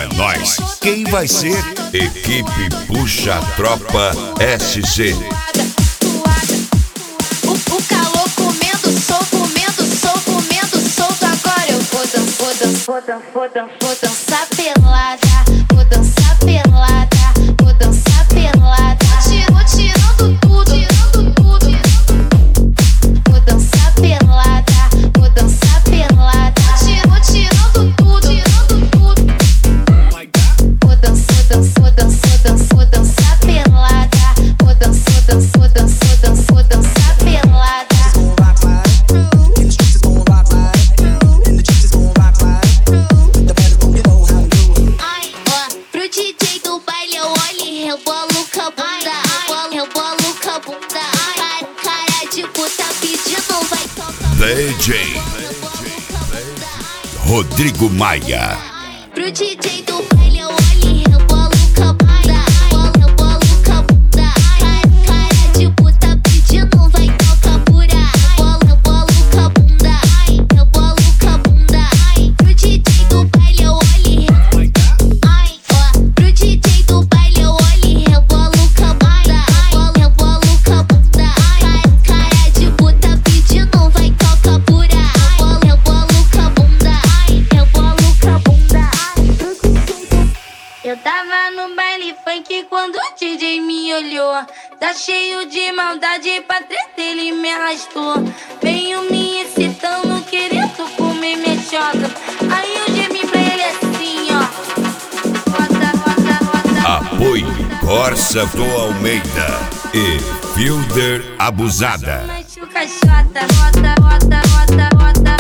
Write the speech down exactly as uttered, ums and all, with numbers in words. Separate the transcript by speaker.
Speaker 1: nós. Quem vai ser? Equipe Puxa Tropa S C.
Speaker 2: O, o calor comendo, sou comendo, sou comendo, solto. Agora eu vou dançar, vou dançar, vou dançar, vou dançar, vou dançar pelada, vou dançar pelada, vou dançar pelada. Vou tirando tudo, tirando tudo. Vou dançar pelada, vou dançar pelada. Vou tirando tudo, tirando tudo. Vou dançar, vou dançar, vou dançar, vou dançar pelada. Vou dançar, vou dançar, vou dançar, vou dançar pelada. Ai, ó, pro D J do baile eu olho e rebolo com a bunda. Rebolo, rebolo com a bunda. Ai, cara de puta pedindo, vai tocar.
Speaker 1: D J Rodrigo Maia.
Speaker 2: Pro D J do baile eu olho e rebolo com a bunda. Rebolo, rebolo com a bunda. Ai, cara de puta pedindo, vai tocar pura. Rebolo, rebolo com a bunda. Ai, rebolo com a bunda. Ai, pro D J do baile eu olho e rebolo. Ai, ó, pro D J do baile eu olho e rebolo com a bunda. Rebolo, rebolo com a bunda. Ai, cara de puta pedindo, vai tocar pura. Rebolo, rebolo com a bunda. Ai, rebolo com a bunda. Eu tava no baile funk quando o D J me olhou. Tá cheio de maldade pra treta, ele me arrastou. Veio me excitando, querendo comer minha chota. Aí eu gemi pra ele assim, ó. Bota, bota, bota.
Speaker 1: Apoio Corsa do Almeida e Fielder Abusada.
Speaker 2: Machuca chota, bota, bota, bota, bota.